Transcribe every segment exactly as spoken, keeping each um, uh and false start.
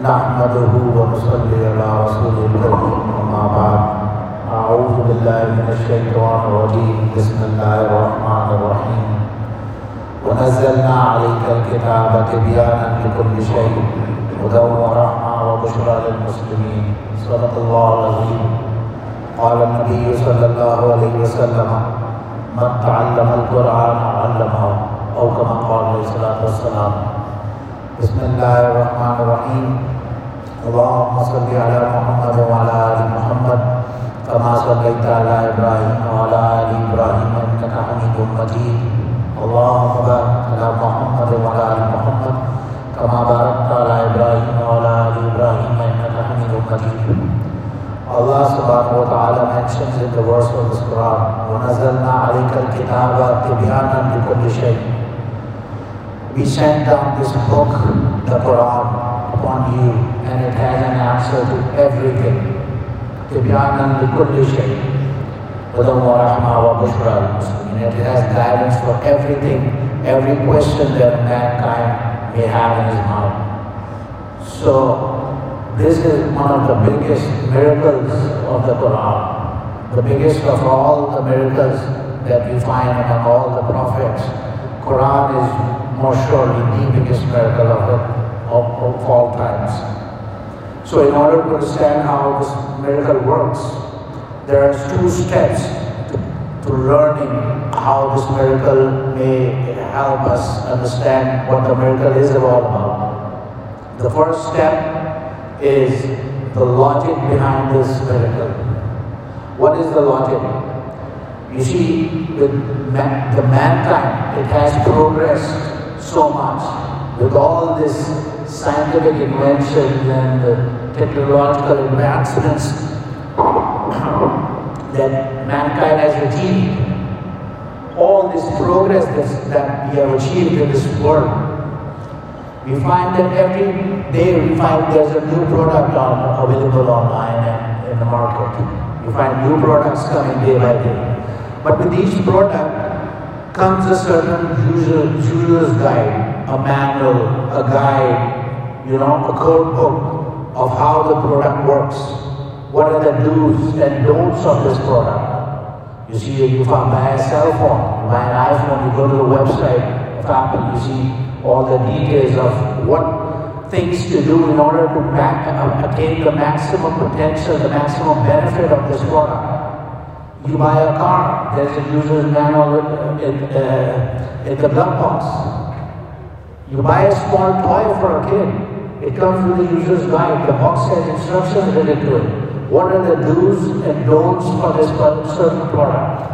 नहमदुहु व नसल्ली अला रसूलिल करीम अम्मा बाद अऊज़ु बिल्लाहि मिनश शैतानिर रजीम बिस्मिल्लाहिर रहमानिर रहीम व नज़्ज़लना अलैकल किताब तिबयानन लिकुल्लि शै' हुदन व रहमा व बुशरा लिल मुस्लिमीन सल्लल्लाहु अलैहि क़ाला नबी सल्लल्लाहु अलैहि वसल्लम मन तअल्लमल क़ुरआन अल्लमहु औ कमा क़ाला अलैहि सल्लतु वस्सलाम। बिस्मिल्लाहिर्रहमानिर्रहीम। अल्लाहुम्मा सल्लि अला मुहम्मद व अला आलि मुहम्मद कमा सल्लैता अला इब्राहीम व अला आलि इब्राहीम इन्नका हमीदुम मजीद। अल्लाहुम्मा बारिक अला मुहम्मद व अला आलि मुहम्मद कमा बारकता अला इब्राहीम व अला आलि इब्राहीम इन्नका हमीदुम मजीद। Allah subhanahu wa ta'ala mentions in the verse of this Quran, وَنَزَّلْنَا عَلَيْكَ الْكِتَابَ تِبْيَانًا لِكُلِّ شَيْءٍ. We sent down this book, the Quran, upon you, and it has an answer to everything. تِبْيَانًا لِكُلِّ شَيْءٍ هُدًى وَرَحْمَةً وَبُشْرَى لِلْمُسْلِمِينَ. It has guidance for everything, every question that mankind may have in his mind. So, this is one of the biggest miracles of the Quran, the biggest of all the miracles that we find among all the prophets. Quran is most surely the biggest miracle of, the, of, of all times. So in order to understand how this miracle works, there are two steps to, to learning how this miracle may help us understand what the miracle is all about. The first step is the logic behind this miracle. What is the logic? You see, with man, the mankind, it has progressed so much with all this scientific inventions and the technological advancements that mankind has achieved. All this progress that we have achieved in this world, we find that every day we find there's a new product on, available online and in the market. You find new products coming day by day. But with each product comes a certain user, user's guide, a manual, a guide, you know, a code book of how the product works. What are the do's and don'ts of this product? You see, if you buy a cell phone, you buy an iPhone, you go to the website of Apple, you see all the details of what things to do in order to back, uh, attain the maximum potential, the maximum benefit of this product. You buy a car, there's a user's manual in, uh, in the glove box. You buy a small toy for a kid, it comes with the user's guide. The box has instructions written to it. What are the do's and don'ts for this certain product?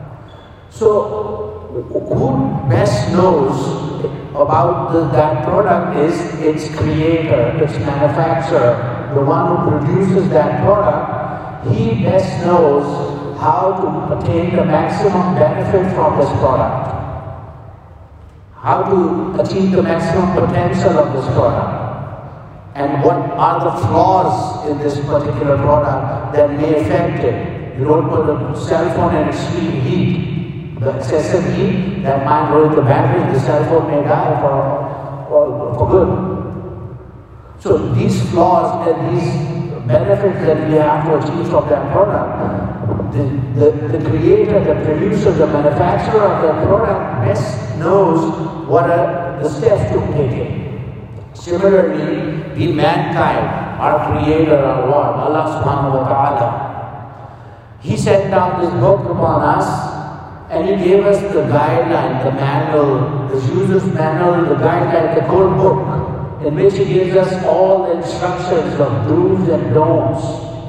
So, who best knows about the, that product is its creator, its manufacturer, the one who produces that product. He best knows how to attain the maximum benefit from this product, how to achieve the maximum potential of this product, and what are the flaws in this particular product that may affect it. You don't put a cell phone in extreme heat. The excessive heat that might ruin the battery, the cell phone may die for, for, for good. So these flaws and these benefits that we have to achieve from that product, the, the, the creator, the producer, the manufacturer of that product best knows what are the steps to take it. Similarly, we mankind, our creator, our Lord, Allah subhanahu wa ta'ala, He sent down this book upon us, and He gave us the guideline, the manual, the user's manual, the guideline, the code book, in which He gives us all the instructions of do's and don'ts.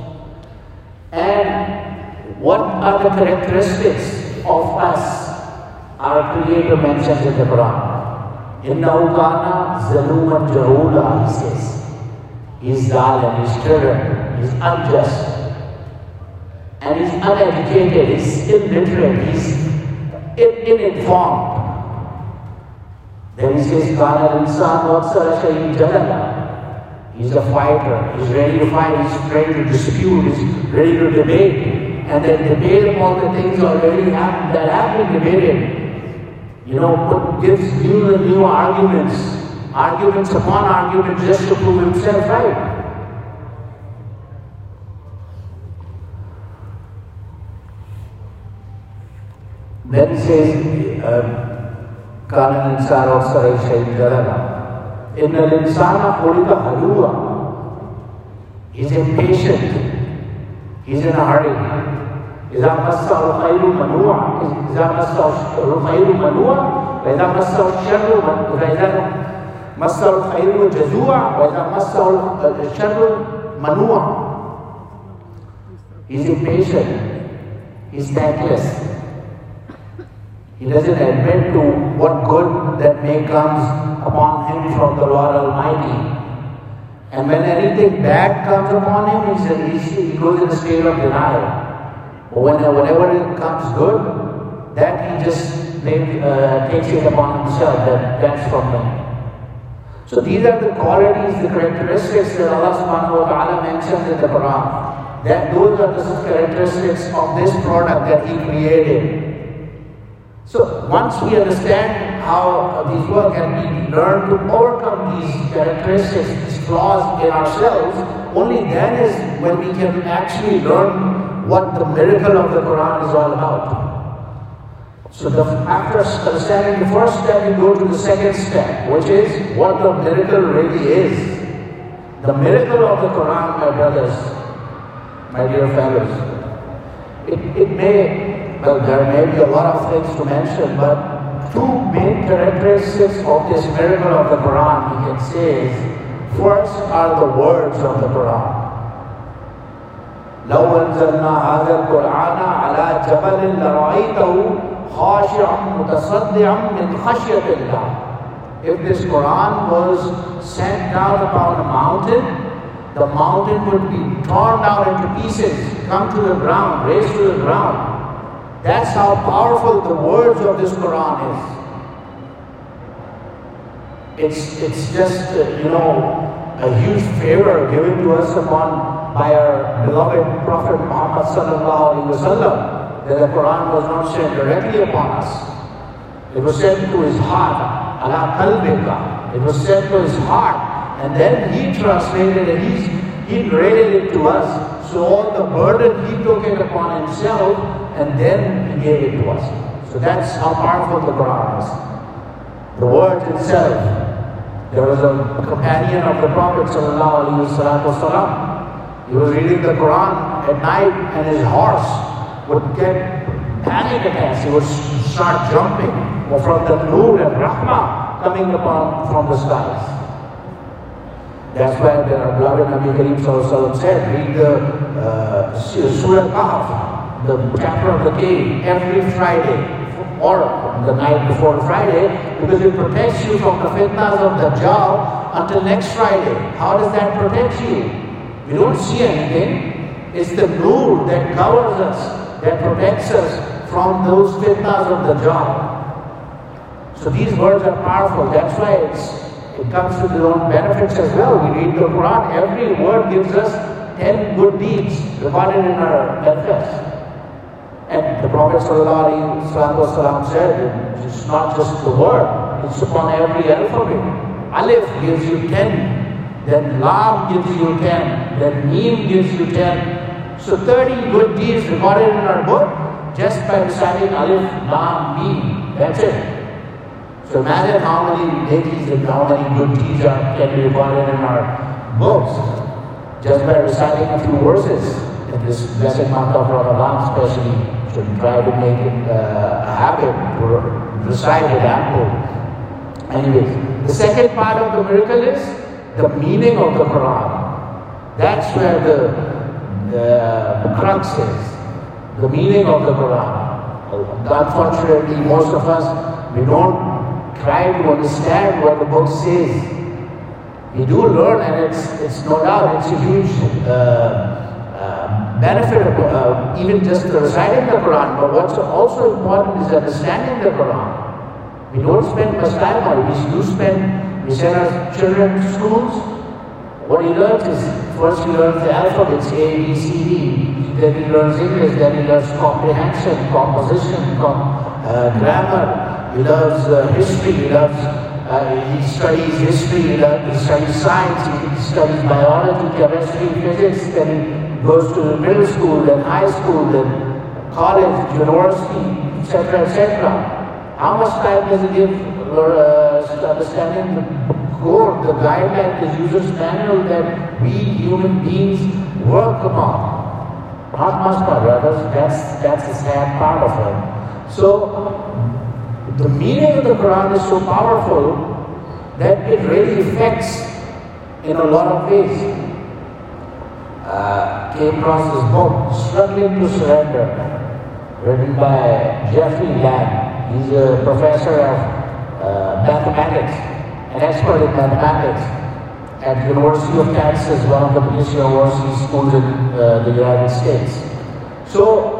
And what are the characteristics of us? Our Creator mentions in the Quran. Innahu kana zaluman jahula, He says. He is zalim, He is tyrant, He is unjust. And He is uneducated, He is illiterate, He is uninformed. Then He says, Kana al-insan aksara shay'in jadala. He's a fighter, he's ready to fight, he's ready to dispute, he's ready to debate. And then debate all the things already have, that have been debated. You know, put, gives new and new arguments arguments upon arguments just to prove himself right. Then he says, كان الإنسان أكثر شيء جدلا إن الإنسان خلق هلوعا. He's impatient. He's in a hurry. إذا مسه الخير منوعا إذا مسه الخير منوعا وإذا مسه الشر وإذا مسه الخير جزوعا وإذا مسه الشر منوعا. He's impatient. He's thankless. He doesn't admit to what good that may comes upon him from the Lord Almighty. And when anything bad comes upon him, he's, he goes in a state of denial. But when, whenever it comes good, that he just make, uh, takes it upon himself, that that's from him. So these are the qualities, the characteristics that Allah subhanahu wa ta'ala mentions in the Quran. That those are the characteristics of this product that He created. So once we understand how these work and we learn to overcome these characteristics, these flaws in ourselves, only then is when we can actually learn what the miracle of the Quran is all about. So the, after understanding the first step, we go to the second step, which is what the miracle really is. The miracle of the Quran, my brothers, my dear fellows, it, it may Well, there may be a lot of things to mention, but two main characteristics of this miracle of the Quran, we can say, is first are the words of the Quran. لو أنزلنا هذا القرآن على جبل لرأيته خاشعا متصدعا من خشية الله. If this Quran was sent down upon a mountain, the mountain would be torn down into pieces, come to the ground, raised to the ground. That's how powerful the words of this Quran is. It's, it's just, uh, you know, a huge favor given to us upon by our beloved Prophet Muhammad sallallahu alaihi wasallam, that the Quran was not sent directly upon us. It was sent to his heart, ala qalbika. It was sent to his heart, and then he translated it, he's, he narrated it to us. So all the burden he took it upon himself, and then he gave it to us. So that's how powerful the Quran is. The word itself. There was a companion of the Prophet ﷺ. He was reading the Quran at night, and his horse would get panic attacks. He would start jumping from the nur and rahmah coming upon from the skies. That's why the beloved Nabi Kareem ﷺ said, read the uh, Surah Kahf, the chapter of the cave, every Friday or the night before Friday, because it protects you from the fitnas of Dajjal until next Friday. How does that protect you? We don't see anything. It's the nur that covers us, that protects us from those fitnas of Dajjal. So these words are powerful. That's why it's, it comes with its own benefits as well. We read the Quran, every word gives us ten good deeds recorded in our manifest. And the Prophet ﷺ said, it's not just the word, it's upon every alphabet. Alif gives you ten, then Lam gives you ten, then Mim gives you ten. So thirty good deeds recorded in our book just by reciting Alif, Lam, Mim. That's it. So imagine how many nekis and how many good deeds are, can be recorded in our books just by reciting a few verses in this blessed month of Ramadan especially. So we try to make it uh, a habit to recite it ample. Anyways, the second part of the miracle is the meaning of the Quran. That's where the, the crux is. The meaning of the Quran. Unfortunately, most of us, we don't try to understand what the book says. We do learn, and it's, it's no doubt, it's a huge uh, uh, benefit of uh, even just reciting the Quran. But what's also important is understanding the Quran. We don't spend much time on it. We do spend, we send our children to schools. What he learns is, first he learns the alphabets, A, B, C, D. Then he learns English, then he learns comprehension, composition, com, uh, grammar. He loves uh, history, he loves uh, he studies history, he studies science, he studies biology, chemistry, physics, then he goes to middle school, then high school, then college, university, et cetera, et cetera. How much time does it give uh, understanding the code, the guideline, the user's manual that we human beings work upon? Not much, my brothers. That's, that's the sad part of it. So, the meaning of the Quran is so powerful that it really affects in a lot of ways. Uh, came across this book, Struggling to Surrender, written by Jeffrey Lamb. He's a professor of uh, mathematics, an expert in mathematics at the University of Texas, one of the biggest university schools in uh, the United States. So,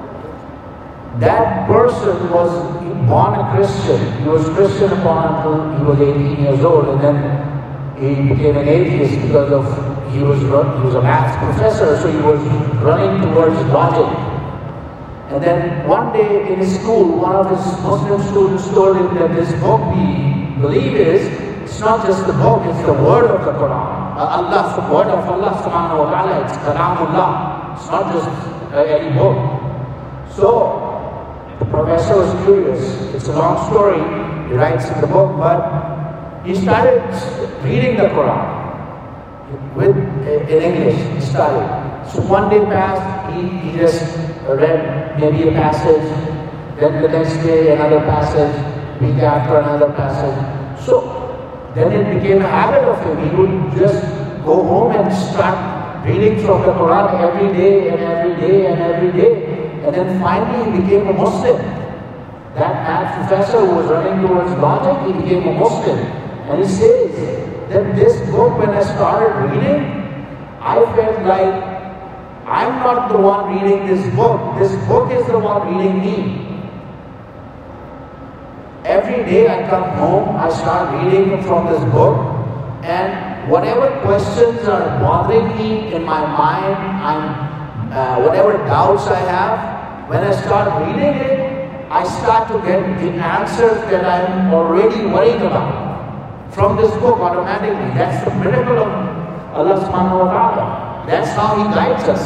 that person was born a Christian. He was Christian upon until he was eighteen years old, and then he became an atheist because of he was he was a math professor, so he was running towards logic. And then one day in his school, one of his Muslim students told him that this book we believe is, it's not just the book, it's the word of the Quran. Uh, Allah, the word of Allah subhanahu wa ta'ala, it's Kalamullah. It's not just uh, any book. So, the professor was curious. It's a long story, he writes in the book, but he started reading the Quran with, in English. He started. So one day passed, he, he just read maybe a passage, then the next day another passage, week after another passage. So then it became a habit of him. He would just go home and start reading from the Quran every day and every day and every day. And then finally he became a Muslim. That math professor who was running towards logic, he became a Muslim. And he says that this book, when I started reading, I felt like I'm not the one reading this book. This book is the one reading me. Every day I come home, I start reading from this book, and whatever questions are bothering me in my mind, I'm Uh, whatever doubts I have, when I start reading it, I start to get the answers that I'm already worried about from this book automatically. That's the miracle of Allah subhanahu wa ta'ala. That's how He guides us.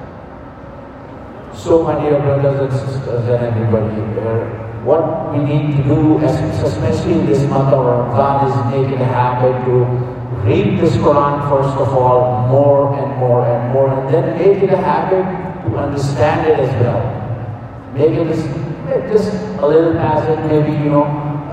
So, my dear brothers and sisters and everybody here, what we need to do, especially in this month of Ramadan, is make it a habit to read this Quran first of all, more and more and more, and then make it a habit to understand it as well. Make it just a little passage, maybe, you know,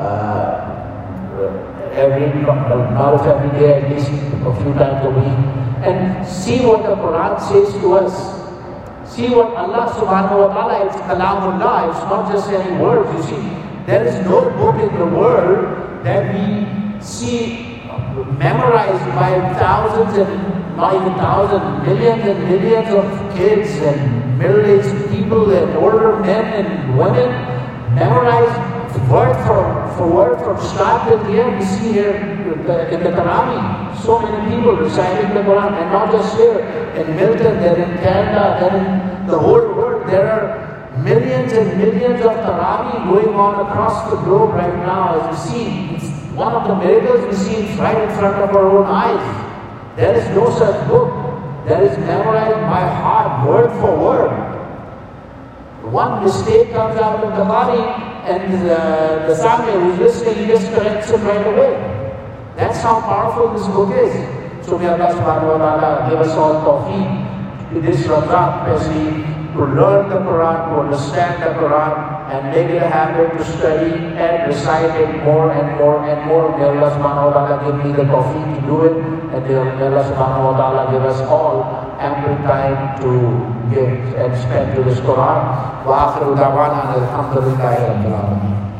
uh, every, not of every day, at least a few times a week, and see what the Quran says to us. See what Allah subhanahu wa ta'ala, it's Kalamullah, it's not just any words. You see, there is no book in the world that we see memorized by thousands and not even thousands, millions and millions of kids and middle-aged people and older men and women memorized word for, for word from start to the end. We see here in the Tarawih, so many people reciting the Quran, and not just here, in Milton, they're in Canada, they're in the whole world. There are millions and millions of Tarawih going on across the globe right now. As we see, it's one of the miracles we see right in front of our own eyes. There is no such book that is memorized by heart, word for word. One mistake comes out of the body, and uh, the Sami who's listening, he just corrects it right away. That's how powerful this book is. So may Allah subhanahu wa ta'ala give us all tawfiq to this Ramadan, especially to learn the Quran, to understand the Quran, and make it a habit to study and recite it more and more and more. May Allah subhanahu wa ta'ala give me the tawfiq to do it, and may Allah subhanahu wa ta'ala give us all ample time to give and spend to this Quran. Wa akhiru da'wana alhamdulillahi rabbil alamin.